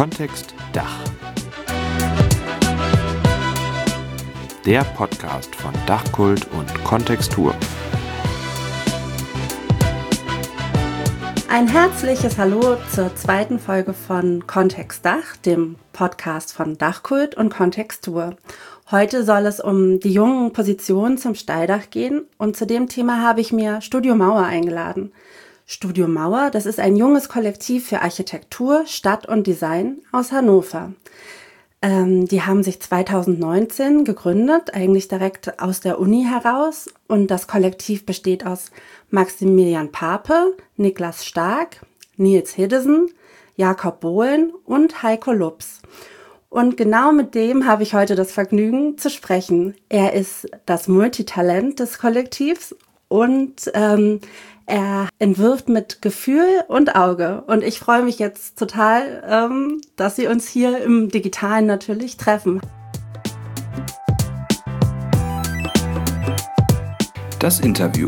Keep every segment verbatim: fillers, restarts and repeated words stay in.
Kontext Dach. Der Podcast von Dachkult und Kontextur. Ein herzliches Hallo zur zweiten Folge von Kontext Dach, dem Podcast von Dachkult und Kontextur. Heute soll es um die jungen Positionen zum Steildach gehen und zu dem Thema habe ich mir Studio Mauer eingeladen. Studio Mauer, das ist ein junges Kollektiv für Architektur, Stadt und Design aus Hannover. Ähm, die haben sich zweitausendneunzehn gegründet, eigentlich direkt aus der Uni heraus. Und das Kollektiv besteht aus Maximilian Pape, Niklas Stark, Nils Hiddesen, Jakob Bohlen und Heiko Lups. Und genau mit dem habe ich heute das Vergnügen zu sprechen. Er ist das Multitalent des Kollektivs und ähm, er entwirft mit Gefühl und Auge. Und ich freue mich jetzt total, ähm, dass Sie uns hier im Digitalen natürlich treffen. Das Interview.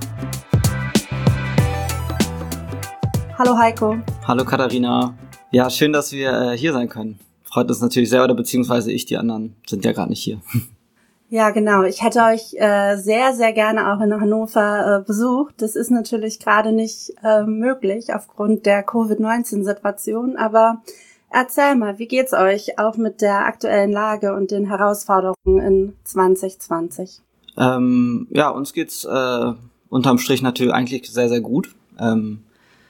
Hallo Heiko. Hallo Katharina. Ja, schön, dass wir äh, hier sein können. Freut uns natürlich sehr, oder beziehungsweise ich, die anderen sind ja gerade nicht hier. Ja, genau. Ich hätte euch äh, sehr, sehr gerne auch in Hannover äh, besucht. Das ist natürlich gerade nicht äh, möglich aufgrund der Covid neunzehn Situation. Aber erzähl mal, wie geht's euch auch mit der aktuellen Lage und den Herausforderungen in zwanzig zwanzig? Ähm, ja, uns geht's äh, unterm Strich natürlich eigentlich sehr, sehr gut. Ähm,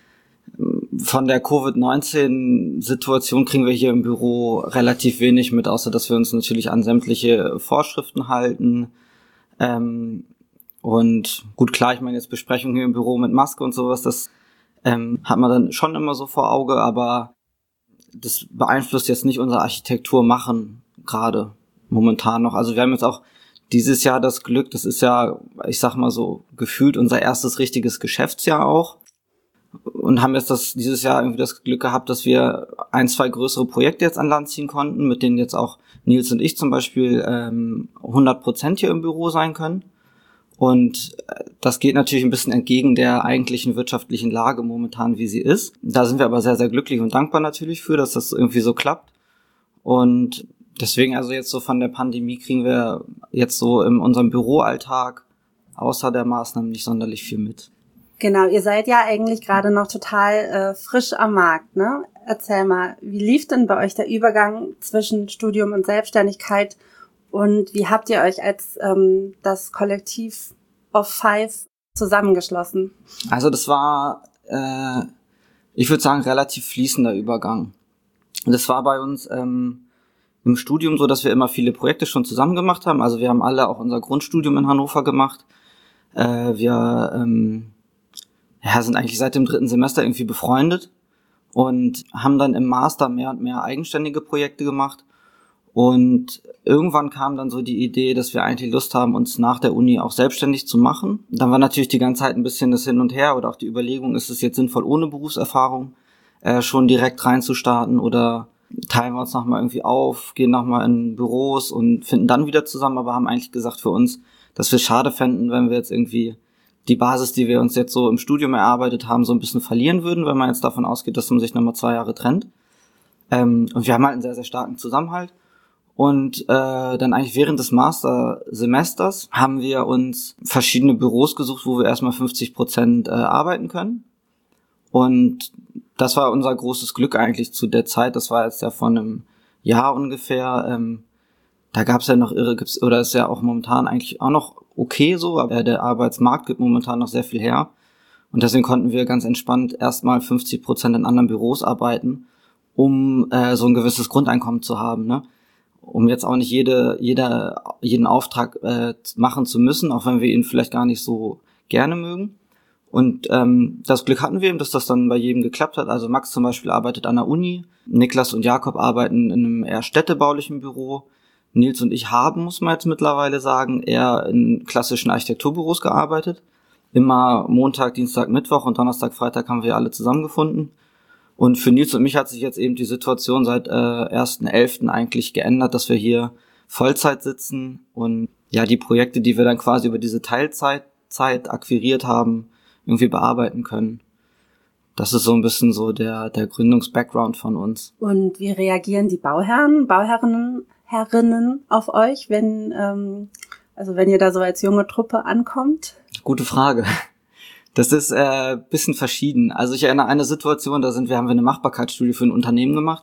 Von der Covid neunzehn Situation kriegen wir hier im Büro relativ wenig mit, außer dass wir uns natürlich an sämtliche Vorschriften halten. Ähm, und gut, klar, ich meine jetzt Besprechungen hier im Büro mit Maske und sowas, das ähm, hat man dann schon immer so vor Auge, aber das beeinflusst jetzt nicht unser Architekturmachen gerade momentan noch. Also wir haben jetzt auch dieses Jahr das Glück, das ist ja, ich sag mal so, gefühlt unser erstes richtiges Geschäftsjahr auch. Und haben jetzt das dieses Jahr irgendwie das Glück gehabt, dass wir ein, zwei größere Projekte jetzt an Land ziehen konnten, mit denen jetzt auch Nils und ich zum Beispiel ähm, hundert Prozent hier im Büro sein können. Und das geht natürlich ein bisschen entgegen der eigentlichen wirtschaftlichen Lage momentan, wie sie ist. Da sind wir aber sehr, sehr glücklich und dankbar natürlich für, dass das irgendwie so klappt. Und deswegen also jetzt so von der Pandemie kriegen wir jetzt so in unserem Büroalltag außer der Maßnahmen nicht sonderlich viel mit. Genau, ihr seid ja eigentlich gerade noch total äh, frisch am Markt, ne? Erzähl mal, wie lief denn bei euch der Übergang zwischen Studium und Selbstständigkeit und wie habt ihr euch als ähm, das Kollektiv of Five zusammengeschlossen? Also das war, äh, ich würde sagen, relativ fließender Übergang. Das war bei uns ähm, im Studium so, dass wir immer viele Projekte schon zusammen gemacht haben. Also wir haben alle auch unser Grundstudium in Hannover gemacht. Äh, wir ähm, ja, sind eigentlich seit dem dritten Semester irgendwie befreundet und haben dann im Master mehr und mehr eigenständige Projekte gemacht. Und irgendwann kam dann so die Idee, dass wir eigentlich Lust haben, uns nach der Uni auch selbstständig zu machen. Dann war natürlich die ganze Zeit ein bisschen das Hin und Her oder auch die Überlegung, ist es jetzt sinnvoll, ohne Berufserfahrung äh, schon direkt reinzustarten oder teilen wir uns nochmal irgendwie auf, gehen nochmal in Büros und finden dann wieder zusammen, aber haben eigentlich gesagt für uns, dass wir es schade fänden, wenn wir jetzt irgendwie die Basis, die wir uns jetzt so im Studium erarbeitet haben, so ein bisschen verlieren würden, wenn man jetzt davon ausgeht, dass man sich nochmal zwei Jahre trennt. Ähm, und wir haben halt einen sehr, sehr starken Zusammenhalt. Und äh, dann eigentlich während des Mastersemesters haben wir uns verschiedene Büros gesucht, wo wir erstmal fünfzig Prozent äh, arbeiten können. Und das war unser großes Glück eigentlich zu der Zeit. Das war jetzt ja vor einem Jahr ungefähr. Ähm, da gab es ja noch irre, gibt's, oder ist ja auch momentan eigentlich auch noch okay so, aber der Arbeitsmarkt gibt momentan noch sehr viel her. Und deswegen konnten wir ganz entspannt erstmal fünfzig Prozent in anderen Büros arbeiten, um äh, so ein gewisses Grundeinkommen zu haben, ne? Um jetzt auch nicht jede, jeder, jeden Auftrag äh, machen zu müssen, auch wenn wir ihn vielleicht gar nicht so gerne mögen. Und ähm, das Glück hatten wir eben, dass das dann bei jedem geklappt hat. Also Max zum Beispiel arbeitet an der Uni, Niklas und Jakob arbeiten in einem eher städtebaulichen Büro. Nils und ich haben, muss man jetzt mittlerweile sagen, eher in klassischen Architekturbüros gearbeitet. Immer Montag, Dienstag, Mittwoch und Donnerstag, Freitag haben wir alle zusammengefunden. Und für Nils und mich hat sich jetzt eben die Situation seit äh, ersten elften eigentlich geändert, dass wir hier Vollzeit sitzen und ja die Projekte, die wir dann quasi über diese Teilzeit Zeit akquiriert haben, irgendwie bearbeiten können. das ist so ein bisschen so der der Gründungs-Background von uns. Und wie reagieren die Bauherren, Bauherrinnen Herrinnen auf euch, wenn ähm, also wenn ihr da so als junge Truppe ankommt? Gute Frage. Das ist äh, bisschen verschieden. Also ich erinnere an eine Situation, da sind wir haben wir eine Machbarkeitsstudie für ein Unternehmen gemacht.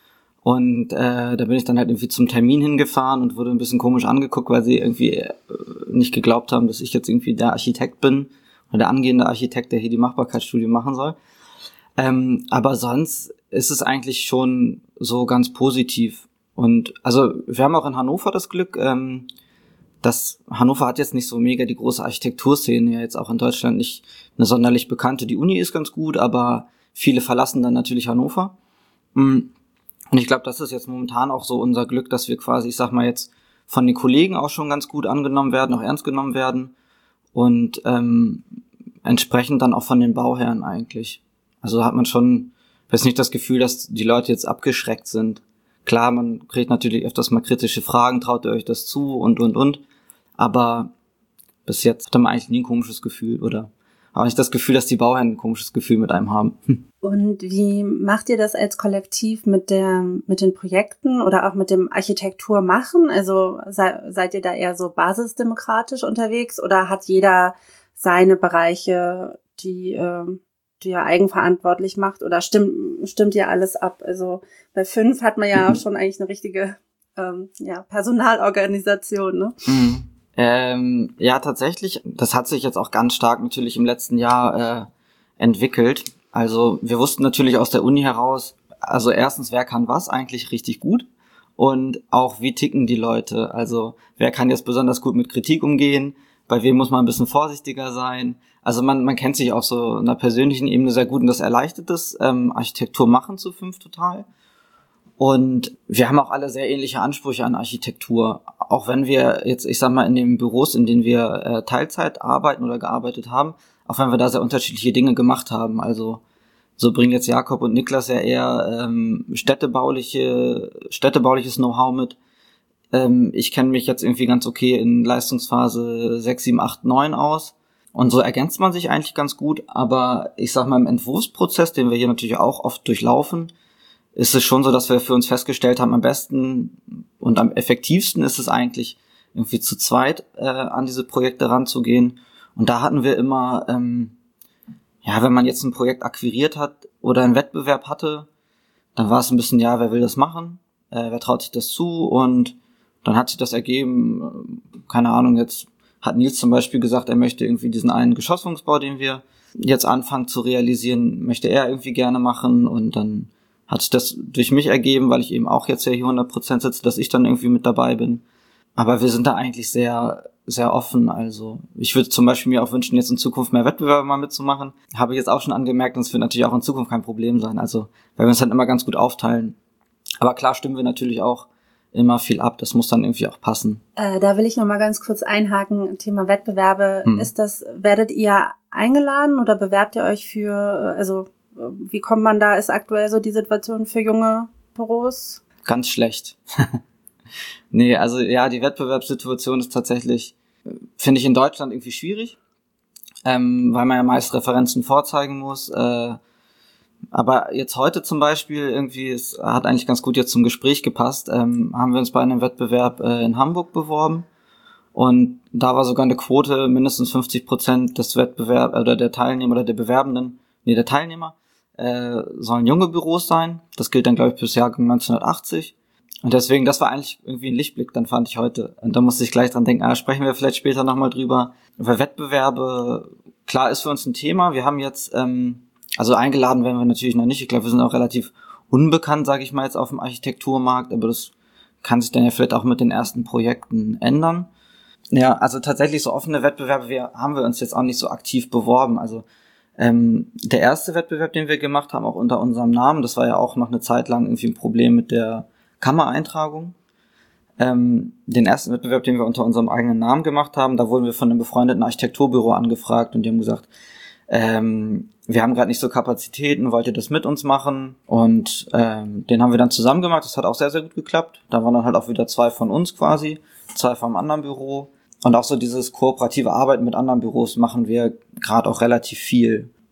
Und äh, da bin ich dann halt irgendwie zum Termin hingefahren und wurde ein bisschen komisch angeguckt, weil sie irgendwie äh, nicht geglaubt haben, dass ich jetzt irgendwie der Architekt bin oder der angehende Architekt, der hier die Machbarkeitsstudie machen soll. Ähm, aber sonst ist es eigentlich schon so ganz positiv. Und also wir haben auch in Hannover das Glück, ähm, dass Hannover hat jetzt nicht so mega die große Architekturszene, ja jetzt auch in Deutschland nicht eine sonderlich bekannte. Die Uni ist ganz gut, aber viele verlassen dann natürlich Hannover. Mhm. Und ich glaube, das ist jetzt momentan auch so unser Glück, dass wir quasi, ich sag mal jetzt, von den Kollegen auch schon ganz gut angenommen werden, auch ernst genommen werden und ähm, entsprechend dann auch von den Bauherren eigentlich. Also hat man schon, weiß nicht, das Gefühl, dass die Leute jetzt abgeschreckt sind. Klar, man kriegt natürlich öfters mal kritische Fragen, traut ihr euch das zu und, und, und. Aber bis jetzt hatte man eigentlich nie ein komisches Gefühl oder auch nicht das Gefühl, dass die Bauherren ein komisches Gefühl mit einem haben. Und wie macht ihr das als Kollektiv mit der mit den Projekten oder auch mit dem Architektur machen? Also sei, seid ihr da eher so basisdemokratisch unterwegs oder hat jeder seine Bereiche, die äh, die er eigenverantwortlich macht oder stimmt stimmt ihr alles ab? Also bei fünf hat man ja auch schon eigentlich eine richtige ähm, ja Personalorganisation, ne? Mhm. Ähm, ja, tatsächlich, das hat sich jetzt auch ganz stark natürlich im letzten Jahr äh, entwickelt. Also wir wussten natürlich aus der Uni heraus, also erstens, wer kann was eigentlich richtig gut und auch wie ticken die Leute. Also wer kann jetzt besonders gut mit Kritik umgehen, bei wem muss man ein bisschen vorsichtiger sein. Also man man kennt sich auf so einer persönlichen Ebene sehr gut und das erleichtert es, ähm, Architektur machen zu fünf total. Und wir haben auch alle sehr ähnliche Ansprüche an Architektur. Auch wenn wir jetzt, ich sag mal, in den Büros, in denen wir äh, Teilzeit arbeiten oder gearbeitet haben, auch wenn wir da sehr unterschiedliche Dinge gemacht haben. Also so bringen jetzt Jakob und Niklas ja eher ähm, städtebauliche, städtebauliches Know-how mit. Ähm, ich kenne mich jetzt irgendwie ganz okay in Leistungsphase sechs, sieben, acht, neun aus. Und so ergänzt man sich eigentlich ganz gut. Aber ich sag mal, im Entwurfsprozess, den wir hier natürlich auch oft durchlaufen, ist es schon so, dass wir für uns festgestellt haben, am besten und am effektivsten ist es eigentlich, irgendwie zu zweit äh, an diese Projekte ranzugehen. Und da hatten wir immer, ähm, ja, wenn man jetzt ein Projekt akquiriert hat oder einen Wettbewerb hatte, dann war es ein bisschen, ja, wer will das machen? Äh, wer traut sich das zu? Und dann hat sich das ergeben, äh, keine Ahnung, jetzt hat Nils zum Beispiel gesagt, er möchte irgendwie diesen einen Geschosswohnungsbau, den wir jetzt anfangen zu realisieren, möchte er irgendwie gerne machen und dann hat sich das durch mich ergeben, weil ich eben auch jetzt ja hier hundert Prozent sitze, dass ich dann irgendwie mit dabei bin. Aber wir sind da eigentlich sehr, sehr offen. Also ich würde zum Beispiel mir auch wünschen, jetzt in Zukunft mehr Wettbewerbe mal mitzumachen. Habe ich jetzt auch schon angemerkt, und es wird natürlich auch in Zukunft kein Problem sein. Also weil wir uns dann immer ganz gut aufteilen. Aber klar stimmen wir natürlich auch immer viel ab. Das muss dann irgendwie auch passen. Äh, da will ich noch mal ganz kurz einhaken. Thema Wettbewerbe. Hm. Ist das, werdet ihr eingeladen oder bewerbt ihr euch für, also wie kommt man da, ist aktuell so die Situation für junge Büros? Ganz schlecht. Nee, also ja, die Wettbewerbssituation ist tatsächlich, finde ich, in Deutschland irgendwie schwierig, ähm, weil man ja meist Referenzen vorzeigen muss. Äh, aber jetzt heute zum Beispiel irgendwie, es hat eigentlich ganz gut jetzt zum Gespräch gepasst, ähm, haben wir uns bei einem Wettbewerb äh, in Hamburg beworben und da war sogar eine Quote, mindestens fünfzig Prozent des Wettbewerbs oder der Teilnehmer oder der Bewerbenden, nee, der Teilnehmer, äh, sollen junge Büros sein. Das gilt dann, glaube ich, bis Jahrgang neunzehnhundertachtzig. Und deswegen, das war eigentlich irgendwie ein Lichtblick, dann fand ich heute. Und da musste ich gleich dran denken, ah, sprechen wir vielleicht später nochmal drüber. Weil Wettbewerbe, klar, ist für uns ein Thema. Wir haben jetzt, ähm, also eingeladen werden wir natürlich noch nicht. Ich glaube, wir sind auch relativ unbekannt, sage ich mal, jetzt auf dem Architekturmarkt. Aber das kann sich dann ja vielleicht auch mit den ersten Projekten ändern. Ja, also tatsächlich so offene Wettbewerbe wir, haben wir uns jetzt auch nicht so aktiv beworben. Also ähm, der erste Wettbewerb, den wir gemacht haben, auch unter unserem Namen, das war ja auch noch eine Zeit lang irgendwie ein Problem mit der Kammereintragung. Ähm, den ersten Wettbewerb, den wir unter unserem eigenen Namen gemacht haben, da wurden wir von einem befreundeten Architekturbüro angefragt und die haben gesagt, ähm, wir haben gerade nicht so Kapazitäten, wollt ihr das mit uns machen? Und ähm, den haben wir dann zusammen gemacht, das hat auch sehr, sehr gut geklappt. Da waren dann halt auch wieder zwei von uns quasi, zwei vom anderen Büro. Und auch so dieses kooperative Arbeiten mit anderen Büros machen wir gerade auch relativ viel.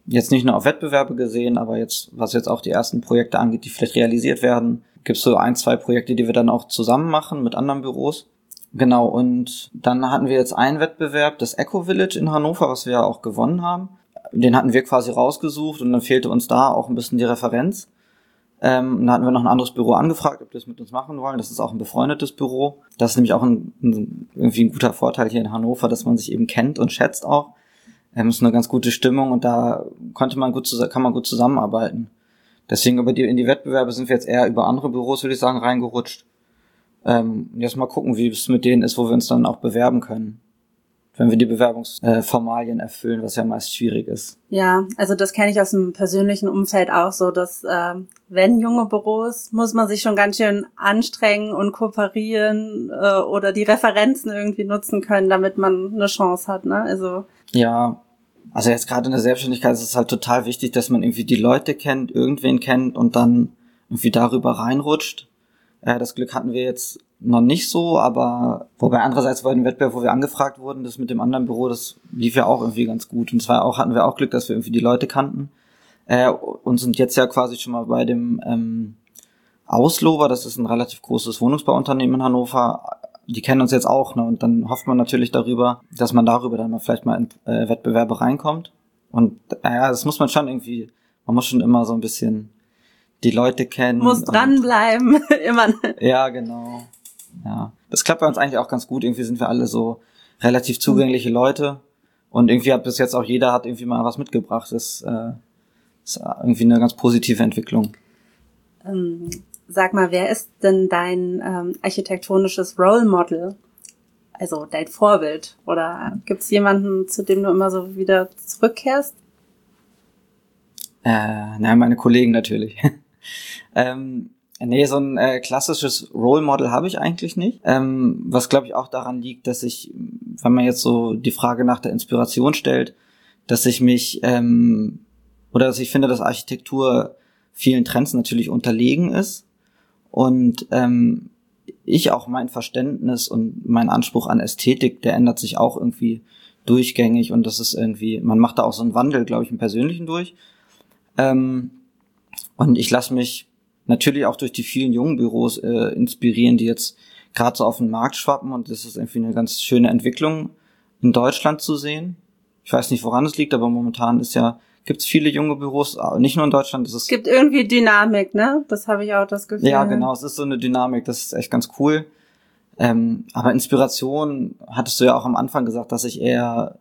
jetzt nicht nur auf Wettbewerbe gesehen, aber jetzt, was jetzt auch die ersten Projekte angeht, die vielleicht realisiert werden, gibt es so ein, zwei Projekte, die wir dann auch zusammen machen mit anderen Büros. Genau, und dann hatten wir jetzt einen Wettbewerb, das Eco Village in Hannover, was wir ja auch gewonnen haben. Den hatten wir quasi rausgesucht und dann fehlte uns da auch ein bisschen die Referenz. Ähm, und da hatten wir noch ein anderes Büro angefragt, ob die das mit uns machen wollen. Das ist auch ein befreundetes Büro. Das ist nämlich auch ein, ein, irgendwie ein guter Vorteil hier in Hannover, dass man sich eben kennt und schätzt auch. Ähm, es ist eine ganz gute Stimmung und da konnte man gut, kann man gut zusammenarbeiten. Deswegen über die, in die Wettbewerbe sind wir jetzt eher über andere Büros, würde ich sagen, reingerutscht. Ähm, jetzt mal gucken, wie es mit denen ist, wo wir uns dann auch bewerben können. Wenn wir die Bewerbungsformalien erfüllen, was ja meist schwierig ist. Ja, also das kenne ich aus dem persönlichen Umfeld auch so, dass äh, wenn junge Büros, muss man sich schon ganz schön anstrengen und kooperieren äh, oder die Referenzen irgendwie nutzen können, damit man eine Chance hat, ne? Also ja, also jetzt gerade in der Selbstständigkeit ist es halt total wichtig, dass man irgendwie die Leute kennt, irgendwen kennt und dann irgendwie darüber reinrutscht. Äh, das Glück hatten wir jetzt noch nicht so, aber wobei andererseits bei dem Wettbewerb, wo wir angefragt wurden, das mit dem anderen Büro, das lief ja auch irgendwie ganz gut. Und zwar auch hatten wir auch Glück, dass wir irgendwie die Leute kannten. Äh, und sind jetzt ja quasi schon mal bei dem ähm, Auslober, das ist ein relativ großes Wohnungsbauunternehmen in Hannover. Die kennen uns jetzt auch, ne? Und dann hofft man natürlich darüber, dass man darüber dann mal vielleicht mal in äh, Wettbewerbe reinkommt. Und äh, ja, das muss man schon irgendwie, man muss schon immer so ein bisschen die Leute kennen. Muss dranbleiben, immer. Ja, genau. Ja, das klappt bei uns eigentlich auch ganz gut. Irgendwie sind wir alle so relativ zugängliche Leute und irgendwie hat bis jetzt auch jeder hat irgendwie mal was mitgebracht. Das äh, ist irgendwie eine ganz positive Entwicklung. Ähm, sag mal, wer ist denn dein ähm, architektonisches Role Model? Also dein Vorbild? Oder gibt's jemanden, zu dem du immer so wieder zurückkehrst? Äh, naja, meine Kollegen natürlich. ähm, Nee, so ein äh, klassisches Role Model habe ich eigentlich nicht. Ähm, was glaube ich auch daran liegt, dass ich, wenn man jetzt so die Frage nach der Inspiration stellt, dass ich mich ähm, oder dass ich finde, dass Architektur vielen Trends natürlich unterlegen ist und ähm, ich auch mein Verständnis und mein Anspruch an Ästhetik, der ändert sich auch irgendwie durchgängig und das ist irgendwie, man macht da auch so einen Wandel, glaube ich, im Persönlichen durch. Ähm, und ich lasse mich natürlich auch durch die vielen jungen Büros äh, inspirieren, die jetzt gerade so auf den Markt schwappen und das ist irgendwie eine ganz schöne Entwicklung in Deutschland zu sehen. Ich weiß nicht, woran es liegt, aber momentan ist ja gibt's viele junge Büros, nicht nur in Deutschland. Es gibt irgendwie Dynamik, ne? Das habe ich auch das Gefühl. Ja, genau, es ist so eine Dynamik, das ist echt ganz cool. Ähm, aber Inspiration, hattest du ja auch am Anfang gesagt, dass ich eher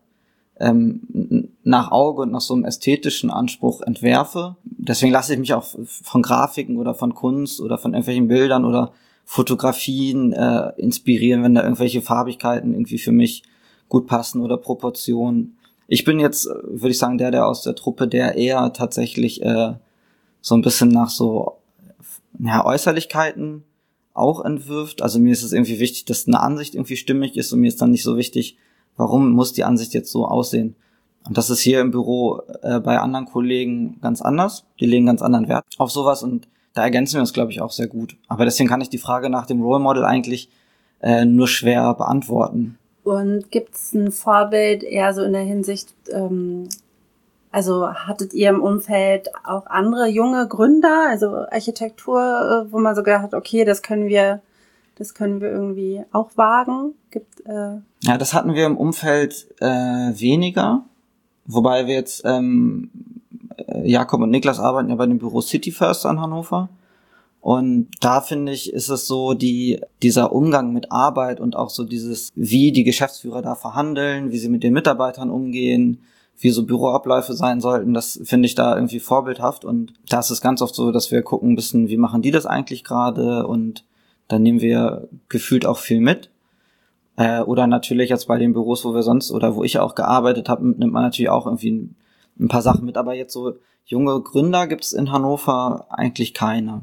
ähm, nach Auge und nach so einem ästhetischen Anspruch entwerfe. Deswegen lasse ich mich auch von Grafiken oder von Kunst oder von irgendwelchen Bildern oder Fotografien äh, inspirieren, wenn da irgendwelche Farbigkeiten irgendwie für mich gut passen oder Proportionen. Ich bin jetzt, würde ich sagen, der, der aus der Truppe, der eher tatsächlich äh, so ein bisschen nach so ja, Äußerlichkeiten auch entwirft. Also mir ist es irgendwie wichtig, dass eine Ansicht irgendwie stimmig ist und mir ist dann nicht so wichtig, warum muss die Ansicht jetzt so aussehen? Und das ist hier im Büro äh, bei anderen Kollegen ganz anders. Die legen ganz anderen Wert auf sowas und da ergänzen wir uns, glaube ich, auch sehr gut. Aber deswegen kann ich die Frage nach dem Role Model eigentlich äh, nur schwer beantworten. Und gibt's ein Vorbild eher so in der Hinsicht, ähm, also hattet ihr im Umfeld auch andere junge Gründer, also Architektur, wo man so gedacht hat, okay, das können wir Das können wir irgendwie auch wagen. Gibt äh ja, das hatten wir im Umfeld äh, weniger, wobei wir jetzt ähm, Jakob und Niklas arbeiten ja bei dem Büro City First an Hannover und da finde ich, ist es so die dieser Umgang mit Arbeit und auch so dieses, wie die Geschäftsführer da verhandeln, wie sie mit den Mitarbeitern umgehen, wie so Büroabläufe sein sollten, das finde ich da irgendwie vorbildhaft und da ist es ganz oft so, dass wir gucken ein bisschen, wie machen die das eigentlich gerade und dann nehmen wir gefühlt auch viel mit. Äh, oder natürlich jetzt bei den Büros, wo wir sonst oder wo ich auch gearbeitet habe, nimmt man natürlich auch irgendwie ein, ein paar Sachen mit. Aber jetzt so junge Gründer gibt's in Hannover eigentlich keine.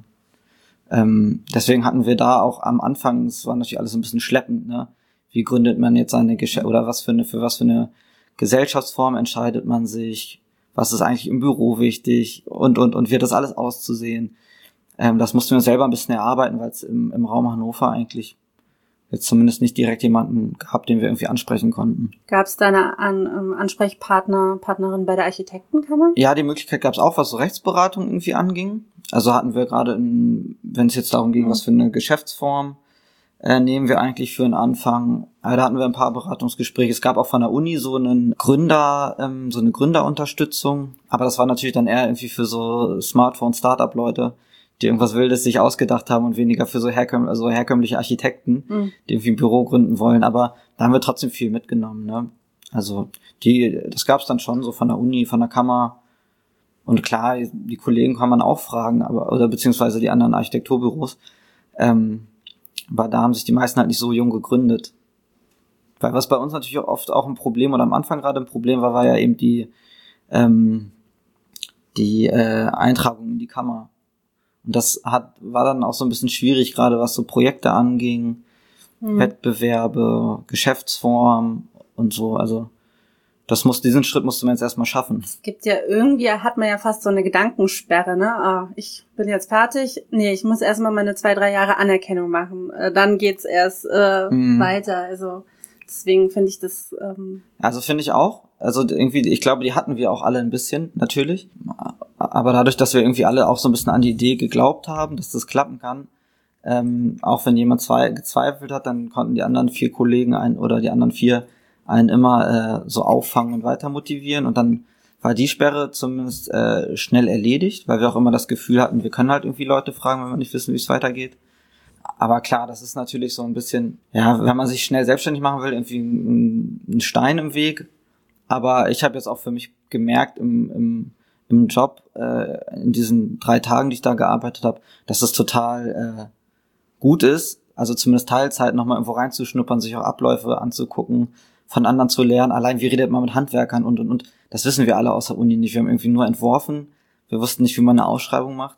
Ähm, deswegen hatten wir da auch am Anfang, es war natürlich alles ein bisschen schleppend, ne? Wie gründet man jetzt seine Geschäfte oder was für eine, für was für eine Gesellschaftsform entscheidet man sich? Was ist eigentlich im Büro wichtig? Und, und, und wird das alles auszusehen? Ähm, das mussten wir selber ein bisschen erarbeiten, weil es im, im Raum Hannover eigentlich jetzt zumindest nicht direkt jemanden gehabt, den wir irgendwie ansprechen konnten. Gab es da eine An- ähm, Ansprechpartner, Partnerin bei der Architektenkammer? Ja, die Möglichkeit gab es auch, was so Rechtsberatung irgendwie anging. Also hatten wir gerade, wenn es jetzt darum ging, mhm. was für eine Geschäftsform äh, nehmen wir eigentlich für einen Anfang. Also da hatten wir ein paar Beratungsgespräche. Es gab auch von der Uni so einen Gründer, ähm, so eine Gründerunterstützung. Aber das war natürlich dann eher irgendwie für so Smartphone-Startup-Leute, die irgendwas Wildes sich ausgedacht haben und weniger für so, herkömm- also herkömmliche Architekten, mhm. die irgendwie ein Büro gründen wollen. Aber da haben wir trotzdem viel mitgenommen, ne? Also die, das gab's dann schon so von der Uni, von der Kammer. Und klar, die Kollegen kann man auch fragen, aber oder beziehungsweise die anderen Architekturbüros. Ähm, aber da haben sich die meisten halt nicht so jung gegründet. Weil was bei uns natürlich oft auch ein Problem oder am Anfang gerade ein Problem war, war ja eben die ähm, die äh, Eintragung in die Kammer. Und das hat war dann auch so ein bisschen schwierig, gerade was so Projekte anging, mhm. Wettbewerbe, Geschäftsform und so. Also das muss, diesen Schritt musste man jetzt erstmal schaffen. Es gibt ja irgendwie, hat man ja fast so eine Gedankensperre, ne? Ah, ich bin jetzt fertig. Nee, ich muss erstmal meine zwei, drei Jahre Anerkennung machen. Äh, dann geht's erst äh, mhm. weiter. Also deswegen finde ich das... Ähm also finde ich auch. Also irgendwie, ich glaube, die hatten wir auch alle ein bisschen, natürlich. Aber dadurch, dass wir irgendwie alle auch so ein bisschen an die Idee geglaubt haben, dass das klappen kann, ähm, auch wenn jemand zwei gezweifelt hat, dann konnten die anderen vier Kollegen ein oder die anderen vier einen immer äh, so auffangen und weiter motivieren. Und dann war die Sperre zumindest äh, schnell erledigt, weil wir auch immer das Gefühl hatten, wir können halt irgendwie Leute fragen, wenn wir nicht wissen, wie es weitergeht. Aber klar, das ist natürlich so ein bisschen, ja, wenn man sich schnell selbstständig machen will, irgendwie ein, ein Stein im Weg. Aber ich habe jetzt auch für mich gemerkt im, im, im Job, äh, in diesen drei Tagen, die ich da gearbeitet habe, dass das total äh, gut ist, also zumindest Teilzeit nochmal irgendwo reinzuschnuppern, sich auch Abläufe anzugucken, von anderen zu lernen. Allein, wie redet man mit Handwerkern und, und, und. Das wissen wir alle aus der Uni nicht. Wir haben irgendwie nur entworfen. Wir wussten nicht, wie man eine Ausschreibung macht,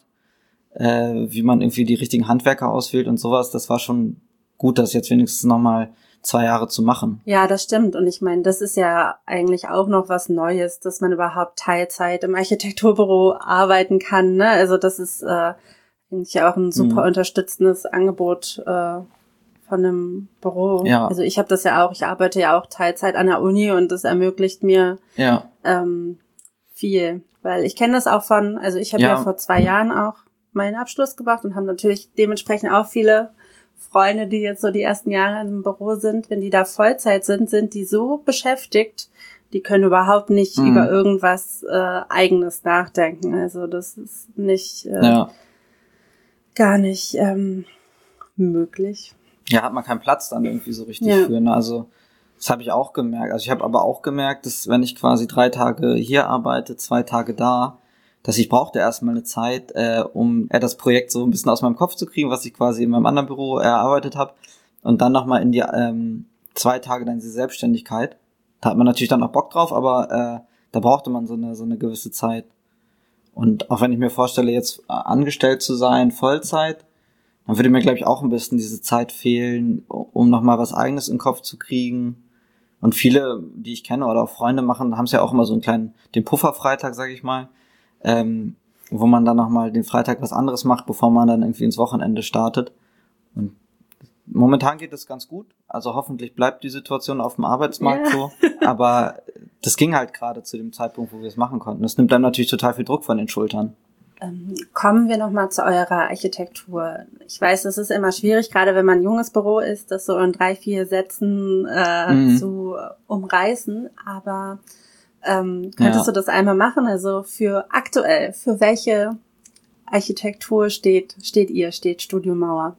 äh, wie man irgendwie die richtigen Handwerker auswählt und sowas. Das war schon gut, das jetzt wenigstens nochmal zwei Jahre zu machen. Ja, das stimmt. Und ich meine, das ist ja eigentlich auch noch was Neues, dass man überhaupt Teilzeit im Architekturbüro arbeiten kann, ne? Also das ist äh, eigentlich auch ein super mhm. unterstützendes Angebot äh, von einem Büro. Ja. Also ich habe das ja auch, ich arbeite ja auch Teilzeit an der Uni und das ermöglicht mir ja. ähm, viel. Weil ich kenne das auch von, also ich habe ja. ja vor zwei Jahren auch meinen Abschluss gemacht und haben natürlich dementsprechend auch viele Freunde, die jetzt so die ersten Jahre im Büro sind. Wenn die da Vollzeit sind, sind die so beschäftigt, die können überhaupt nicht mhm. über irgendwas äh, Eigenes nachdenken. Also das ist nicht äh, ja. gar nicht ähm, möglich. Ja, hat man keinen Platz dann irgendwie so richtig ja. für. Ne? Also das habe ich auch gemerkt. Also ich habe aber auch gemerkt, dass wenn ich quasi drei Tage hier arbeite, zwei Tage da, dass ich brauchte erstmal eine Zeit, äh, um äh, das Projekt so ein bisschen aus meinem Kopf zu kriegen, was ich quasi in meinem anderen Büro erarbeitet habe. Und dann nochmal in die ähm, zwei Tage dann diese Selbstständigkeit. Da hat man natürlich dann auch Bock drauf, aber äh, da brauchte man so eine so eine gewisse Zeit. Und auch wenn ich mir vorstelle, jetzt angestellt zu sein, Vollzeit, dann würde mir, glaube ich, auch ein bisschen diese Zeit fehlen, um nochmal was Eigenes in den Kopf zu kriegen. Und viele, die ich kenne oder auch Freunde machen, haben es ja auch immer so einen kleinen, den Pufferfreitag, sage ich mal, ähm, wo man dann nochmal den Freitag was anderes macht, bevor man dann irgendwie ins Wochenende startet. Und momentan geht es ganz gut. Also hoffentlich bleibt die Situation auf dem Arbeitsmarkt ja. so. Aber das ging halt gerade zu dem Zeitpunkt, wo wir es machen konnten. Das nimmt dann natürlich total viel Druck von den Schultern. Ähm, kommen wir nochmal zu eurer Architektur. Ich weiß, es ist immer schwierig, gerade wenn man ein junges Büro ist, das so in drei, vier Sätzen äh, mhm. zu umreißen. Aber ähm, könntest ja. du das einmal machen? Also für aktuell, für welche Architektur steht steht ihr, steht Studio Mauer?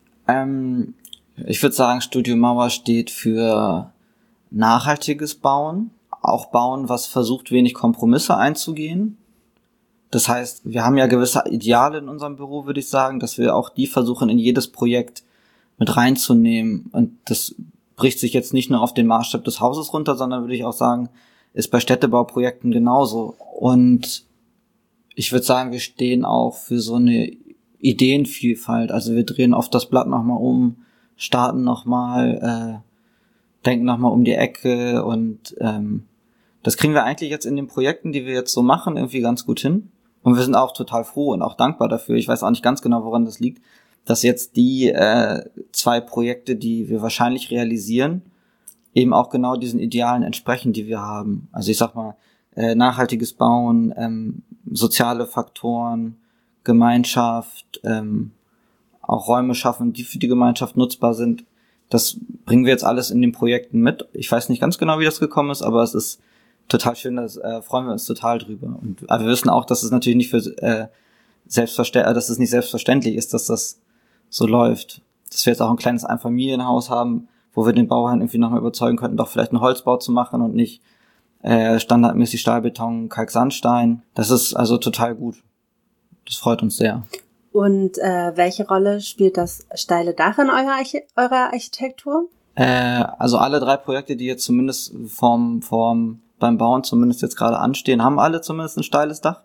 Ähm, ich würde sagen, Studio Mauer steht für nachhaltiges Bauen. Auch Bauen, was versucht, wenig Kompromisse einzugehen. Das heißt, wir haben ja gewisse Ideale in unserem Büro, würde ich sagen, dass wir auch die versuchen, in jedes Projekt mit reinzunehmen. Und das bricht sich jetzt nicht nur auf den Maßstab des Hauses runter, sondern würde ich auch sagen, ist bei Städtebauprojekten genauso. Und ich würde sagen, wir stehen auch für so eine Ideenvielfalt. Also wir drehen oft das Blatt nochmal um, starten nochmal, äh, denken nochmal um die Ecke und ähm, das kriegen wir eigentlich jetzt in den Projekten, die wir jetzt so machen, irgendwie ganz gut hin. Und wir sind auch total froh und auch dankbar dafür. Ich weiß auch nicht ganz genau, woran das liegt, dass jetzt die äh, zwei Projekte, die wir wahrscheinlich realisieren, eben auch genau diesen Idealen entsprechen, die wir haben. Also ich sag mal, äh, nachhaltiges Bauen, ähm, soziale Faktoren, Gemeinschaft, ähm, auch Räume schaffen, die für die Gemeinschaft nutzbar sind. Das bringen wir jetzt alles in den Projekten mit. Ich weiß nicht ganz genau, wie das gekommen ist, aber es ist total schön, da äh, freuen wir uns total drüber. Und aber wir wissen auch, dass es natürlich nicht für äh, selbstverständlich, dass es nicht selbstverständlich ist, dass das so läuft. Dass wir jetzt auch ein kleines Einfamilienhaus haben, wo wir den Bauherrn irgendwie nochmal überzeugen könnten, doch vielleicht einen Holzbau zu machen und nicht äh, standardmäßig Stahlbeton, Kalksandstein. Das ist also total gut. Das freut uns sehr. Und äh, welche Rolle spielt das steile Dach in eurer, Archi- eurer Architektur? Äh, also alle drei Projekte, die jetzt zumindest vorm, vorm, beim Bauen zumindest jetzt gerade anstehen, haben alle zumindest ein steiles Dach.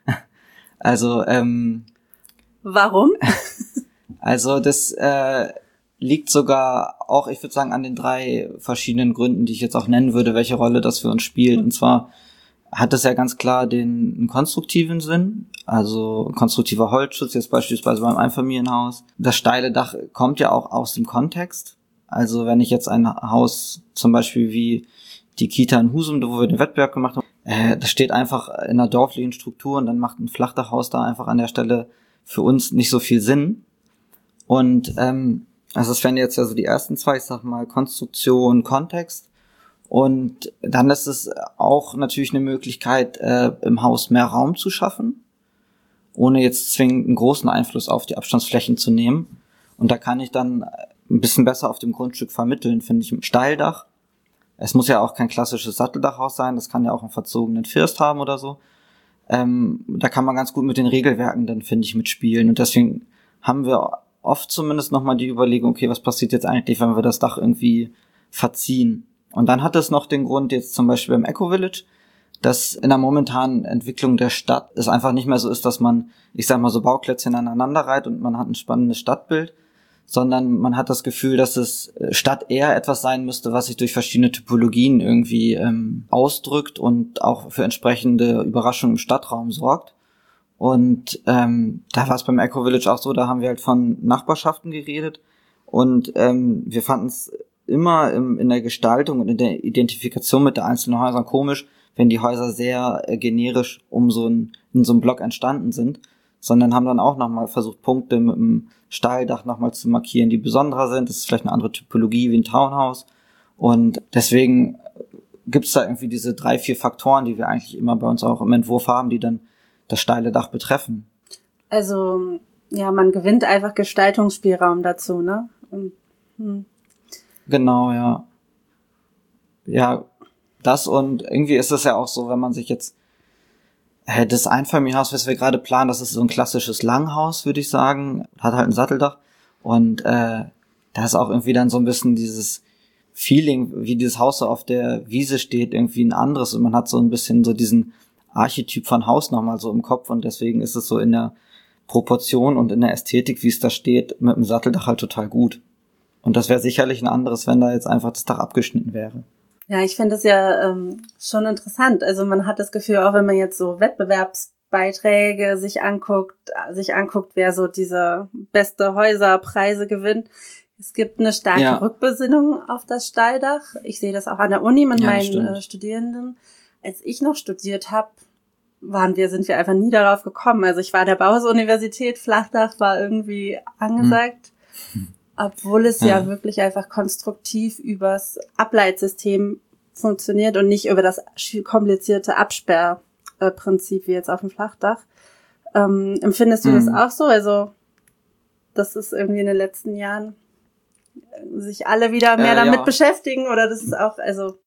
Also, ähm, Warum? Also das äh, liegt sogar auch, ich würde sagen, an den drei verschiedenen Gründen, die ich jetzt auch nennen würde, welche Rolle das für uns spielt. Und zwar hat es ja ganz klar den einen konstruktiven Sinn, also konstruktiver Holzschutz, jetzt beispielsweise beim Einfamilienhaus. Das steile Dach kommt ja auch aus dem Kontext. Also wenn ich jetzt ein Haus zum Beispiel wie die Kita in Husum, wo wir den Wettbewerb gemacht haben, äh, das steht einfach in einer dorflichen Struktur und dann macht ein Flachdachhaus da einfach an der Stelle für uns nicht so viel Sinn. Und ähm, also das wären jetzt ja so die ersten zwei, ich sag mal, Konstruktion, Kontext. Und dann ist es auch natürlich eine Möglichkeit, äh, im Haus mehr Raum zu schaffen, ohne jetzt zwingend einen großen Einfluss auf die Abstandsflächen zu nehmen. Und da kann ich dann ein bisschen besser auf dem Grundstück vermitteln, finde ich, im Steildach. Es muss ja auch kein klassisches Satteldachhaus sein, das kann ja auch einen verzogenen First haben oder so. Ähm, da kann man ganz gut mit den Regelwerken dann, finde ich, mitspielen. Und deswegen haben wir oft zumindest nochmal die Überlegung, okay, was passiert jetzt eigentlich, wenn wir das Dach irgendwie verziehen? Und dann hat es noch den Grund, jetzt zum Beispiel beim Eco-Village, dass in der momentanen Entwicklung der Stadt es einfach nicht mehr so ist, dass man, ich sag mal, so Bauklötzchen aneinander reiht und man hat ein spannendes Stadtbild, sondern man hat das Gefühl, dass es Stadt eher etwas sein müsste, was sich durch verschiedene Typologien irgendwie ähm, ausdrückt und auch für entsprechende Überraschungen im Stadtraum sorgt. Und ähm, da war es beim Eco-Village auch so, da haben wir halt von Nachbarschaften geredet und ähm, wir fanden es immer im, in der Gestaltung und in der Identifikation mit der einzelnen Häuser komisch, wenn die Häuser sehr äh, generisch um so ein, in so einem Block entstanden sind, sondern haben dann auch nochmal versucht, Punkte mit dem Steildach nochmal zu markieren, die besonderer sind. Das ist vielleicht eine andere Typologie wie ein Townhouse. Und deswegen gibt's da irgendwie diese drei, vier Faktoren, die wir eigentlich immer bei uns auch im Entwurf haben, die dann das steile Dach betreffen. Also, ja, man gewinnt einfach Gestaltungsspielraum dazu, ne? Und, hm. Genau, ja. Ja, das und irgendwie ist es ja auch so, wenn man sich jetzt äh, das Einfamilienhaus, was wir gerade planen, das ist so ein klassisches Langhaus, würde ich sagen, hat halt ein Satteldach und äh, da ist auch irgendwie dann so ein bisschen dieses Feeling, wie dieses Haus so auf der Wiese steht, irgendwie ein anderes und man hat so ein bisschen so diesen Archetyp von Haus nochmal so im Kopf und deswegen ist es so in der Proportion und in der Ästhetik, wie es da steht, mit dem Satteldach halt total gut. Und das wäre sicherlich ein anderes, wenn da jetzt einfach das Dach abgeschnitten wäre. Ja, ich finde das ja ähm, schon interessant. Also man hat das Gefühl, auch wenn man jetzt so Wettbewerbsbeiträge sich anguckt, sich anguckt, wer so diese beste Häuserpreise gewinnt. Es gibt eine starke ja. Rückbesinnung auf das Steildach. Ich sehe das auch an der Uni mit ja, meinen äh, Studierenden. Als ich noch studiert habe, waren wir, sind wir einfach nie darauf gekommen. Also ich war an der Bauhaus-Universität, Flachdach war irgendwie angesagt. Hm. Obwohl es ja. ja wirklich einfach konstruktiv übers Ableitsystem funktioniert und nicht über das komplizierte Absperrprinzip wie jetzt auf dem Flachdach. Ähm, empfindest du mhm. das auch so? Also, dass es irgendwie in den letzten Jahren sich alle wieder mehr äh, damit ja. beschäftigen oder das ist auch, also...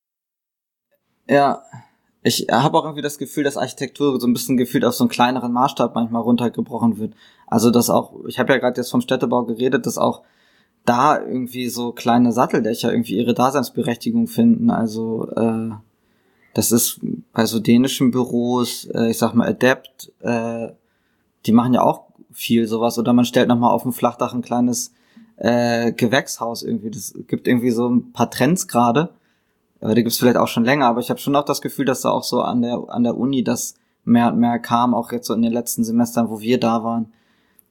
Ja, ich habe auch irgendwie das Gefühl, dass Architektur so ein bisschen gefühlt auf so einen kleineren Maßstab manchmal runtergebrochen wird. Also, dass auch, ich habe ja gerade jetzt vom Städtebau geredet, dass auch da irgendwie so kleine Satteldächer irgendwie ihre Daseinsberechtigung finden. Also äh, das ist bei so dänischen Büros, äh, ich sag mal Adept, äh, die machen ja auch viel sowas. Oder man stellt nochmal auf dem Flachdach ein kleines äh, Gewächshaus irgendwie. Das gibt irgendwie so ein paar Trends gerade. Äh, die gibt's vielleicht auch schon länger, aber ich habe schon auch das Gefühl, dass da auch so an der an der Uni das mehr und mehr kam, auch jetzt so in den letzten Semestern, wo wir da waren,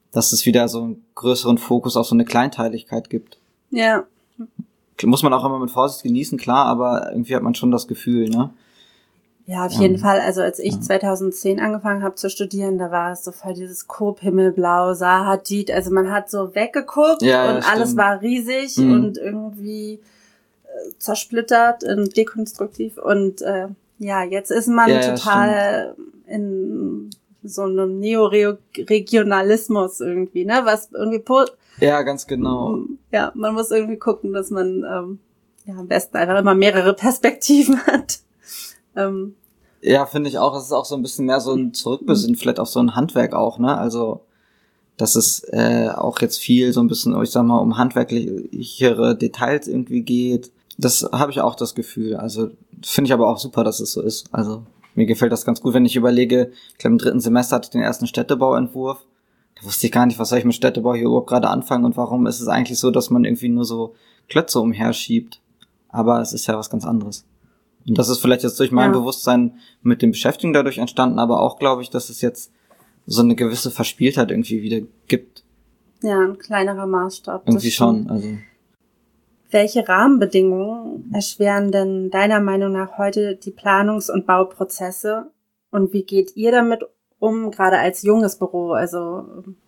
dass es wieder so einen größeren Fokus auf so eine Kleinteiligkeit gibt. Ja. Muss man auch immer mit Vorsicht genießen, klar, aber irgendwie hat man schon das Gefühl, ne? Ja, auf jeden ähm, Fall. Also als ich ja. zweitausendzehn angefangen habe zu studieren, da war es so voll dieses Coop, Himmelblau, Zaha Hadid. Also man hat so weggeguckt ja, und ja, alles stimmt. war riesig Mhm. und irgendwie äh, zersplittert und dekonstruktiv. Und äh, ja, jetzt ist man Ja, ja, total in so einem Neoregionalismus irgendwie, ne? Was irgendwie po- Ja, ganz genau. ja, man muss irgendwie gucken, dass man ähm, ja am besten einfach immer mehrere Perspektiven hat. Ähm, Ja, finde ich auch. Es ist auch so ein bisschen mehr so ein Zurückbesinnen, vielleicht auf so ein Handwerk auch, ne? Also, dass es äh, auch jetzt viel so ein bisschen, ich sag mal, um handwerklichere Details irgendwie geht. Das habe ich auch das Gefühl. Also, finde ich aber auch super, dass es so ist. Also, mir gefällt das ganz gut, wenn ich überlege, ich glaube, im dritten Semester hatte ich den ersten Städtebauentwurf. Da wusste ich gar nicht, was soll ich mit Städtebau hier überhaupt gerade anfangen und warum ist es eigentlich so, dass man irgendwie nur so Klötze umherschiebt. Aber es ist ja was ganz anderes. Und das ist vielleicht jetzt durch mein Ja. Bewusstsein mit dem Beschäftigen dadurch entstanden, aber auch, glaube ich, dass es jetzt so eine gewisse Verspieltheit irgendwie wieder gibt. ja, ein kleinerer Maßstab. das Irgendwie stimmt. schon, also. Welche Rahmenbedingungen erschweren denn deiner Meinung nach heute die Planungs- und Bauprozesse? Und wie geht ihr damit um, gerade als junges Büro? Also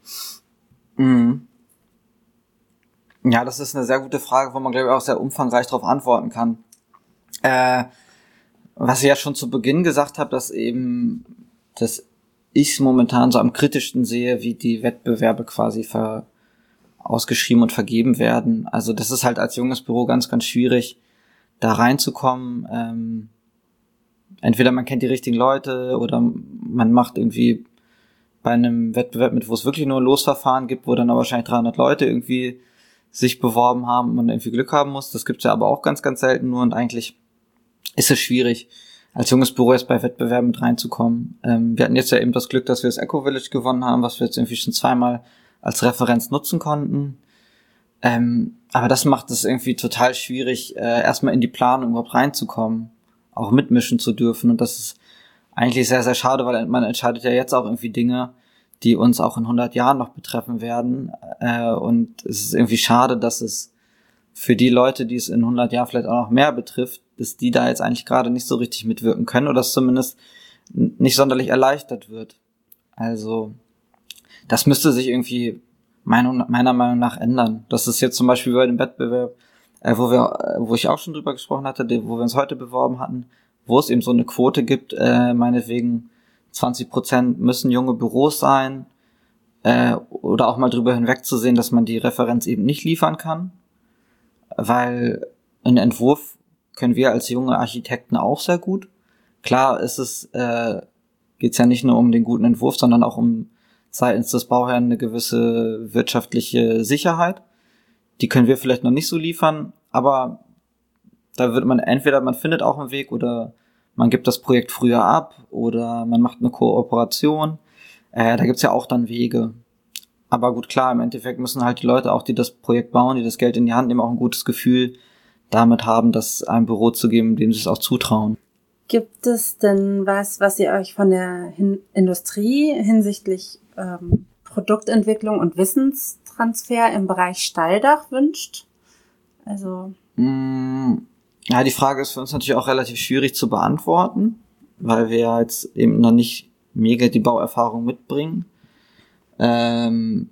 Mhm. Ja, das ist eine sehr gute Frage, wo man, glaube ich, auch sehr umfangreich darauf antworten kann. Äh, was ich ja schon zu Beginn gesagt habe, dass eben, dass ich es momentan so am kritischsten sehe, wie die Wettbewerbe quasi ver ausgeschrieben und vergeben werden. Also das ist halt als junges Büro ganz, ganz schwierig, da reinzukommen. Ähm, entweder man kennt die richtigen Leute oder man macht irgendwie bei einem Wettbewerb mit, wo es wirklich nur ein Losverfahren gibt, wo dann aber wahrscheinlich dreihundert Leute irgendwie sich beworben haben und man irgendwie Glück haben muss. Das gibt's ja aber auch ganz, ganz selten nur und eigentlich ist es schwierig, als junges Büro jetzt bei Wettbewerben mit reinzukommen. Ähm, wir hatten jetzt ja eben das Glück, dass wir das Eco Village gewonnen haben, was wir jetzt irgendwie schon zweimal als Referenz nutzen konnten. Ähm, aber das macht es irgendwie total schwierig, äh, erstmal in die Planung überhaupt reinzukommen, auch mitmischen zu dürfen. Und das ist eigentlich sehr, sehr schade, weil man entscheidet ja jetzt auch irgendwie Dinge, die uns auch in hundert Jahren noch betreffen werden. Äh, und es ist irgendwie schade, dass es für die Leute, die es in hundert Jahren vielleicht auch noch mehr betrifft, dass die da jetzt eigentlich gerade nicht so richtig mitwirken können oder es zumindest nicht sonderlich erleichtert wird. Also das müsste sich irgendwie meiner, meiner Meinung nach ändern. Das ist jetzt zum Beispiel bei dem Wettbewerb, äh, wo wir, äh, wo ich auch schon drüber gesprochen hatte, die, wo wir uns heute beworben hatten, wo es eben so eine Quote gibt, äh, meinetwegen zwanzig Prozent müssen junge Büros sein, äh, oder auch mal drüber hinwegzusehen, dass man die Referenz eben nicht liefern kann, weil einen Entwurf können wir als junge Architekten auch sehr gut. Klar ist es, äh, geht's ja nicht nur um den guten Entwurf, sondern auch um seitens des Bauherrn eine gewisse wirtschaftliche Sicherheit. Die können wir vielleicht noch nicht so liefern, aber da wird man entweder, man findet auch einen Weg oder man gibt das Projekt früher ab oder man macht eine Kooperation. Äh, da gibt's ja auch dann Wege. Aber gut, klar, im Endeffekt müssen halt die Leute auch, die das Projekt bauen, die das Geld in die Hand nehmen, auch ein gutes Gefühl damit haben, das einem Büro zu geben, dem sie es auch zutrauen. gibt es denn was, was ihr euch von der Hin- Industrie hinsichtlich ähm, Produktentwicklung und Wissenstransfer im Bereich Stahldach wünscht? Also Mm, Ja, die Frage ist für uns natürlich auch relativ schwierig zu beantworten, weil wir ja jetzt eben noch nicht mega die Bauerfahrung mitbringen. Ähm,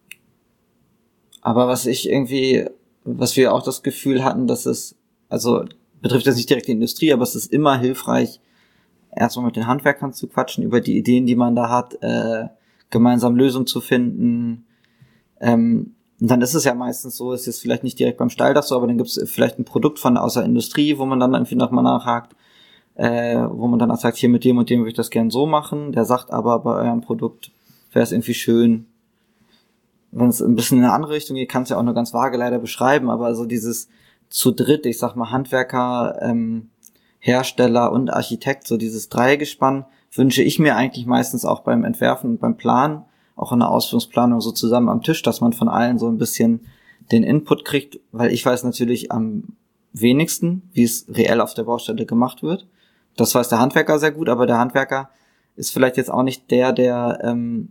aber was ich irgendwie, was wir auch das Gefühl hatten, dass es, also betrifft jetzt nicht direkt die Industrie, aber es ist immer hilfreich, erstmal mit den Handwerkern zu quatschen, über die Ideen, die man da hat, äh, gemeinsam Lösungen zu finden. Ähm, und dann ist es ja meistens so, ist jetzt vielleicht nicht direkt beim Stahldach so, aber dann gibt es vielleicht ein Produkt von aus der Industrie, wo man dann irgendwie nochmal nachhakt, äh, wo man dann auch sagt, hier mit dem und dem würde ich das gern so machen. Der sagt aber, bei eurem Produkt wäre es irgendwie schön, wenn es ein bisschen in eine andere Richtung geht, kann es ja auch nur ganz vage leider beschreiben, aber so dieses zu dritt, ich sag mal Handwerker, ähm, Hersteller und Architekt, so dieses Dreigespann, wünsche ich mir eigentlich meistens auch beim Entwerfen und beim Planen, auch in der Ausführungsplanung so zusammen am Tisch, dass man von allen so ein bisschen den Input kriegt, weil ich weiß natürlich am wenigsten, wie es reell auf der Baustelle gemacht wird. Das weiß der Handwerker sehr gut, aber der Handwerker ist vielleicht jetzt auch nicht der, der ähm,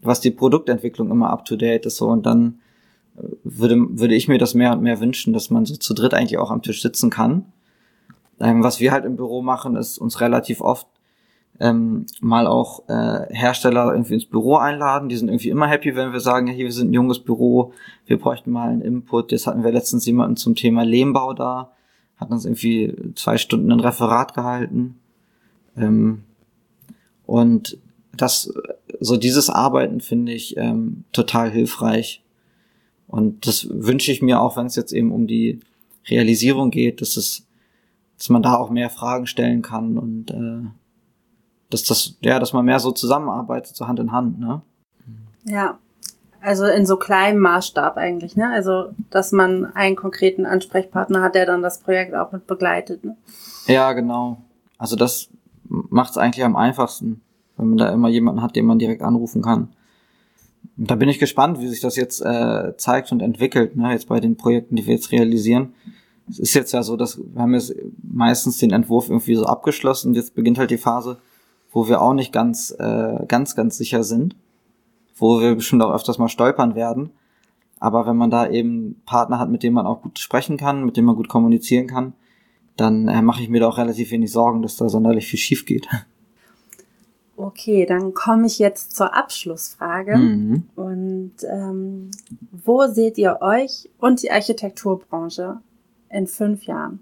was die Produktentwicklung immer up to date ist so und dann würde würde ich mir das mehr und mehr wünschen, dass man so zu dritt eigentlich auch am Tisch sitzen kann. Ähm, was wir halt im Büro machen, ist uns relativ oft ähm, mal auch äh, Hersteller irgendwie ins Büro einladen. Die sind irgendwie immer happy, wenn wir sagen, ja, hier, wir sind ein junges Büro, wir bräuchten mal einen Input. Jetzt hatten wir letztens jemanden zum Thema Lehmbau da, hat uns irgendwie zwei Stunden ein Referat gehalten. Ähm, und das, so dieses Arbeiten finde ich ähm, total hilfreich. Und das wünsche ich mir auch, wenn es jetzt eben um die Realisierung geht, dass es, dass man da auch mehr Fragen stellen kann und äh, dass das, ja, dass man mehr so zusammenarbeitet, so Hand in Hand, ne? Ja, also in so kleinem Maßstab eigentlich, ne? Also, dass man einen konkreten Ansprechpartner hat, der dann das Projekt auch mit begleitet, ne? Ja, genau. Also das macht es eigentlich am einfachsten, wenn man da immer jemanden hat, den man direkt anrufen kann. Und da bin ich gespannt, wie sich das jetzt äh, zeigt und entwickelt, ne, jetzt bei den Projekten, die wir jetzt realisieren. Es ist jetzt ja so, dass wir haben jetzt meistens den Entwurf irgendwie so abgeschlossen und jetzt beginnt halt die Phase, wo wir auch nicht ganz, äh, ganz, ganz sicher sind, wo wir bestimmt auch öfters mal stolpern werden. Aber wenn man da eben Partner hat, mit dem man auch gut sprechen kann, mit dem man gut kommunizieren kann, dann äh, mache ich mir da auch relativ wenig Sorgen, dass da sonderlich viel schief geht. Okay, dann komme ich jetzt zur Abschlussfrage. Mhm. Und ähm, wo seht ihr euch und die Architekturbranche in fünf Jahren?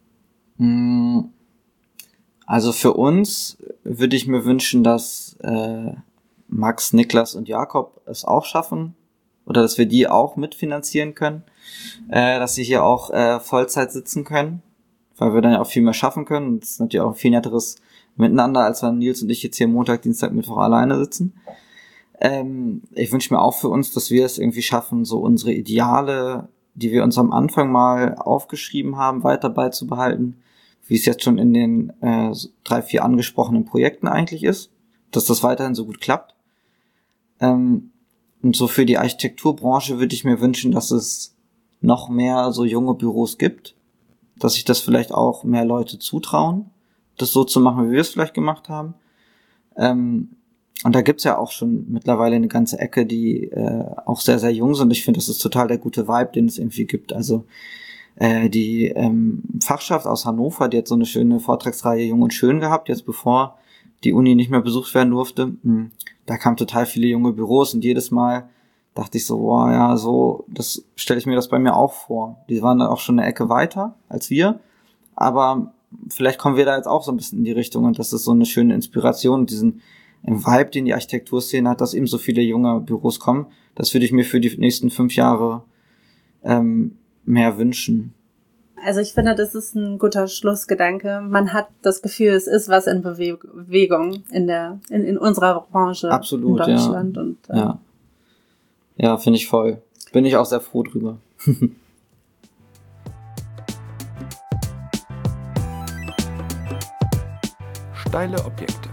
Also für uns würde ich mir wünschen, dass äh, Max, Niklas und Jakob es auch schaffen oder dass wir die auch mitfinanzieren können, äh, dass sie hier auch äh, Vollzeit sitzen können, weil wir dann ja auch viel mehr schaffen können. Das ist natürlich auch ein viel netteres Miteinander, als wenn Nils und ich jetzt hier Montag, Dienstag, Mittwoch alleine sitzen. Ähm, ich wünsche mir auch für uns, dass wir es irgendwie schaffen, so unsere Ideale, die wir uns am Anfang mal aufgeschrieben haben, weiter beizubehalten, wie es jetzt schon in den äh, drei, vier angesprochenen Projekten eigentlich ist, dass das weiterhin so gut klappt. Ähm, und so für die Architekturbranche würde ich mir wünschen, dass es noch mehr so junge Büros gibt, dass sich das vielleicht auch mehr Leute zutrauen, das so zu machen, wie wir es vielleicht gemacht haben. Ähm, und da gibt's ja auch schon mittlerweile eine ganze Ecke, die äh, auch sehr, sehr jung sind. Ich finde, das ist total der gute Vibe, den es irgendwie gibt. Also äh, die ähm, Fachschaft aus Hannover, die hat so eine schöne Vortragsreihe Jung und Schön gehabt, jetzt bevor die Uni nicht mehr besucht werden durfte. Da kamen total viele junge Büros und jedes Mal dachte ich so, boah, ja, so, das stelle ich mir das bei mir auch vor. Die waren dann auch schon eine Ecke weiter als wir, aber vielleicht kommen wir da jetzt auch so ein bisschen in die Richtung und das ist so eine schöne Inspiration, diesen Vibe, den die Architekturszene hat, dass eben so viele junge Büros kommen. Das würde ich mir für die nächsten fünf Jahre ähm, mehr wünschen. Also ich finde, das ist ein guter Schlussgedanke. Man hat das Gefühl, es ist was in Bewegung in der in, in unserer Branche. Absolut, in Deutschland. Ja. Und, äh, ja, ja, finde ich voll. Bin ich auch sehr froh drüber. Steile Objekte.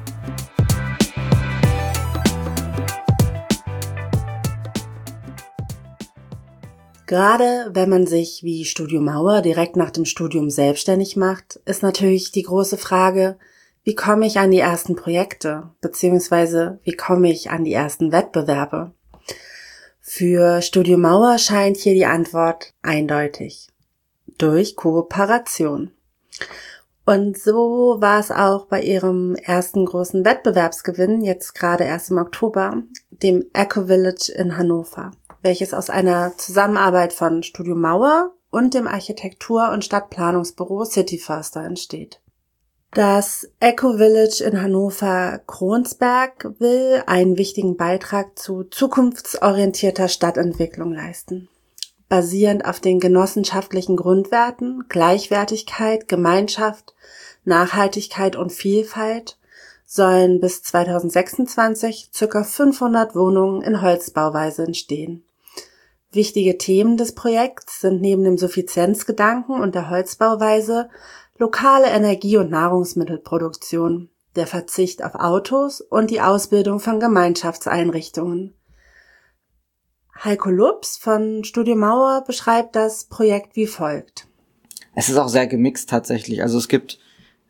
Gerade wenn man sich wie Studio Mauer direkt nach dem Studium selbstständig macht, ist natürlich die große Frage, wie komme ich an die ersten Projekte, beziehungsweise wie komme ich an die ersten Wettbewerbe? Für Studio Mauer scheint hier die Antwort eindeutig. Durch Kooperation. Und so war es auch bei ihrem ersten großen Wettbewerbsgewinn, jetzt gerade erst im Oktober, dem Eco Village in Hannover, welches aus einer Zusammenarbeit von Studio Mauer und dem Architektur- und Stadtplanungsbüro City Förster entsteht. Das Eco Village in Hannover-Kronsberg will einen wichtigen Beitrag zu zukunftsorientierter Stadtentwicklung leisten. Basierend auf den genossenschaftlichen Grundwerten Gleichwertigkeit, Gemeinschaft, Nachhaltigkeit und Vielfalt sollen bis zweitausendsechsundzwanzig ca. fünfhundert Wohnungen in Holzbauweise entstehen. Wichtige Themen des Projekts sind neben dem Suffizienzgedanken und der Holzbauweise lokale Energie- und Nahrungsmittelproduktion, der Verzicht auf Autos und die Ausbildung von Gemeinschaftseinrichtungen. Heiko Lups von Studio Mauer beschreibt das Projekt wie folgt. Es ist auch sehr gemixt tatsächlich. Also es gibt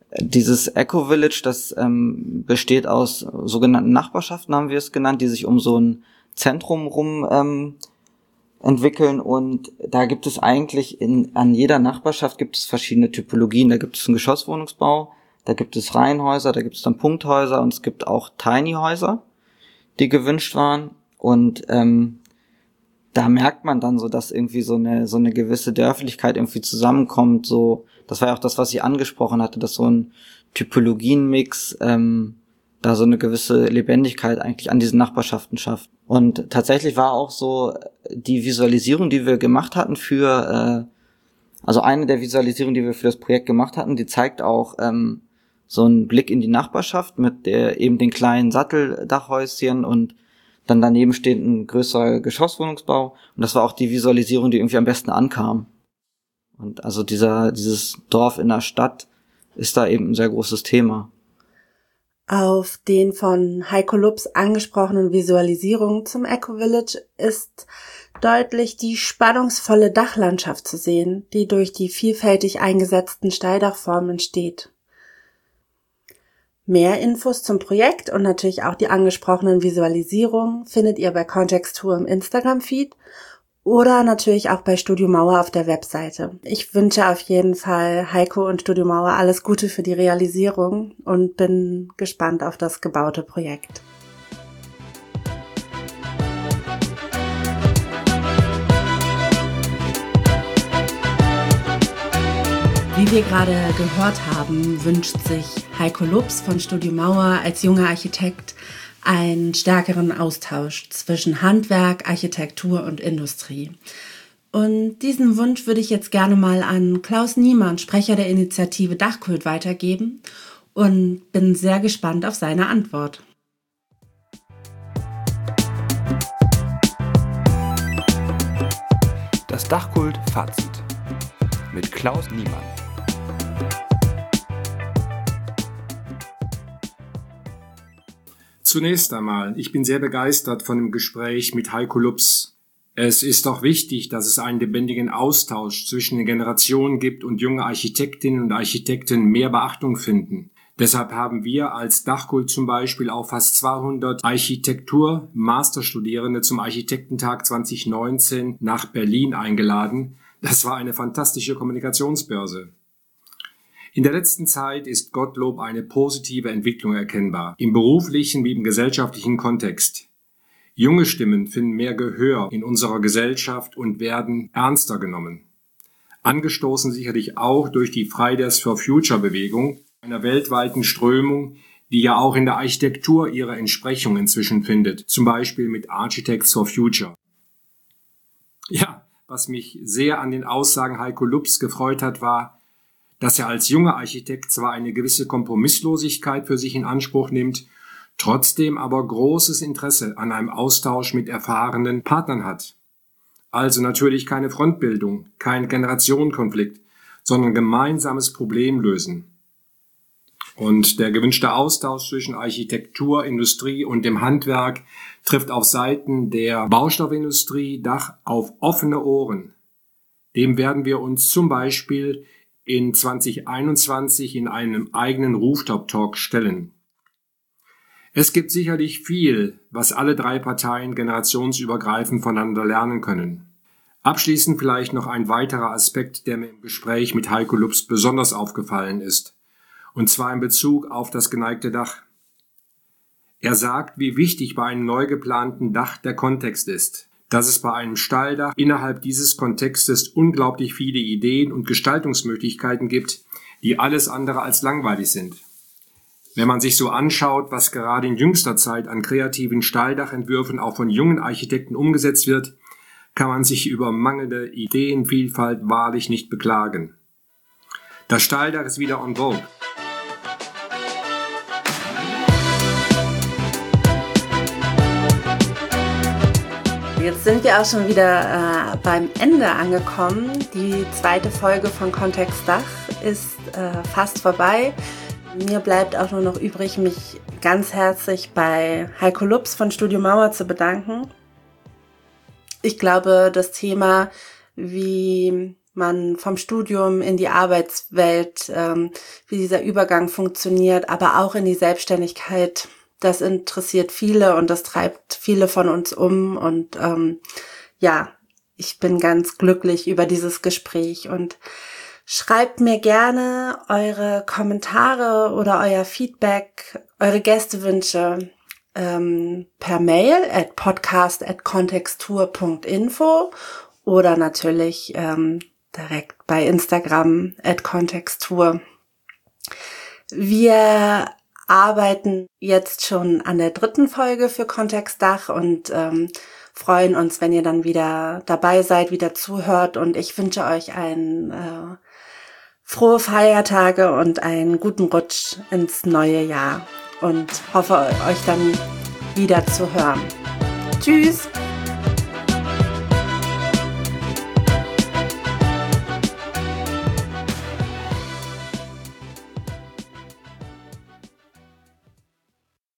Dieses Eco-Village, das ähm, besteht aus sogenannten Nachbarschaften, haben wir es genannt, die sich um so ein Zentrum rum ähm, entwickeln, und da gibt es eigentlich in an jeder Nachbarschaft gibt es verschiedene Typologien. Da gibt es einen Geschosswohnungsbau, da gibt es Reihenhäuser, da gibt es dann Punkthäuser und es gibt auch Tiny-Häuser, die gewünscht waren, und ähm, da merkt man dann so, dass irgendwie so eine so eine gewisse Dörflichkeit irgendwie zusammenkommt. So, das war ja auch das, was ich angesprochen hatte, dass so ein Typologienmix ähm, da so eine gewisse Lebendigkeit eigentlich an diesen Nachbarschaften schafft. Und tatsächlich war auch so die Visualisierung, die wir gemacht hatten für, äh, also eine der Visualisierungen, die wir für das Projekt gemacht hatten, die zeigt auch ähm, so einen Blick in die Nachbarschaft mit der, eben den kleinen Satteldachhäuschen und dann daneben steht ein größerer Geschosswohnungsbau. Und das war auch die Visualisierung, die irgendwie am besten ankam. Und also dieser dieses Dorf in der Stadt ist da eben ein sehr großes Thema. Auf den von Heiko Lups angesprochenen Visualisierungen zum Eco-Village ist deutlich die spannungsvolle Dachlandschaft zu sehen, die durch die vielfältig eingesetzten Steildachformen entsteht. Mehr Infos zum Projekt und natürlich auch die angesprochenen Visualisierungen findet ihr bei Kontextur im Instagram-Feed oder natürlich auch bei Studio Mauer auf der Webseite. Ich wünsche auf jeden Fall Heiko und Studio Mauer alles Gute für die Realisierung und bin gespannt auf das gebaute Projekt. Wie wir gerade gehört haben, wünscht sich Heiko Lups von Studio Mauer als junger Architekt einen stärkeren Austausch zwischen Handwerk, Architektur und Industrie. Und diesen Wunsch würde ich jetzt gerne mal an Klaus Niemann, Sprecher der Initiative Dachkult, weitergeben und bin sehr gespannt auf seine Antwort. Das Dachkult-Fazit mit Klaus Niemann. Zunächst einmal, ich bin sehr begeistert von dem Gespräch mit Heiko Lups. Es ist auch wichtig, dass es einen lebendigen Austausch zwischen den Generationen gibt und junge Architektinnen und Architekten mehr Beachtung finden. Deshalb haben wir als Dachkult zum Beispiel auch fast zweihundert Architektur-Masterstudierende zum Architektentag zwanzig neunzehn nach Berlin eingeladen. Das war eine fantastische Kommunikationsbörse. In der letzten Zeit ist Gottlob eine positive Entwicklung erkennbar, im beruflichen wie im gesellschaftlichen Kontext. Junge Stimmen finden mehr Gehör in unserer Gesellschaft und werden ernster genommen. Angestoßen sicherlich auch durch die Fridays for Future Bewegung, einer weltweiten Strömung, die ja auch in der Architektur ihre Entsprechung inzwischen findet, zum Beispiel mit Architects for Future. Ja, was mich sehr an den Aussagen Heiko Lups gefreut hat, war, dass er als junger Architekt zwar eine gewisse Kompromisslosigkeit für sich in Anspruch nimmt, trotzdem aber großes Interesse an einem Austausch mit erfahrenen Partnern hat. Also natürlich keine Frontbildung, kein Generationenkonflikt, sondern gemeinsames Problemlösen. Und der gewünschte Austausch zwischen Architektur, Industrie und dem Handwerk trifft auf Seiten der Baustoffindustrie Dach auf offene Ohren. Dem werden wir uns zum Beispiel in zwanzig einundzwanzig in einem eigenen Rooftop-Talk stellen. Es gibt sicherlich viel, was alle drei Parteien generationsübergreifend voneinander lernen können. Abschließend vielleicht noch ein weiterer Aspekt, der mir im Gespräch mit Heiko Lups besonders aufgefallen ist, und zwar in Bezug auf das geneigte Dach. Er sagt, wie wichtig bei einem neu geplanten Dach der Kontext ist, dass es bei einem Steildach innerhalb dieses Kontextes unglaublich viele Ideen und Gestaltungsmöglichkeiten gibt, die alles andere als langweilig sind. Wenn man sich so anschaut, was gerade in jüngster Zeit an kreativen Steildachentwürfen auch von jungen Architekten umgesetzt wird, kann man sich über mangelnde Ideenvielfalt wahrlich nicht beklagen. Das Steildach ist wieder en vogue. Jetzt sind wir auch schon wieder äh, beim Ende angekommen. Die zweite Folge von Kontext Dach ist äh, fast vorbei. Mir bleibt auch nur noch übrig, mich ganz herzlich bei Heiko Lups von Studio Mauer zu bedanken. Ich glaube, das Thema, wie man vom Studium in die Arbeitswelt, ähm, wie dieser Übergang funktioniert, aber auch in die Selbstständigkeit. Das interessiert viele und das treibt viele von uns um. Und ähm, ja, ich bin ganz glücklich über dieses Gespräch. Und schreibt mir gerne eure Kommentare oder euer Feedback, eure Gästewünsche ähm, per Mail at podcast at kontextur punkt info oder natürlich ähm, direkt bei Instagram at kontextur. Wir arbeiten jetzt schon an der dritten Folge für Kontextdach und ähm, freuen uns, wenn ihr dann wieder dabei seid, wieder zuhört. Und ich wünsche euch ein äh, frohe Feiertage und einen guten Rutsch ins neue Jahr und hoffe, euch dann wieder zu hören. Tschüss!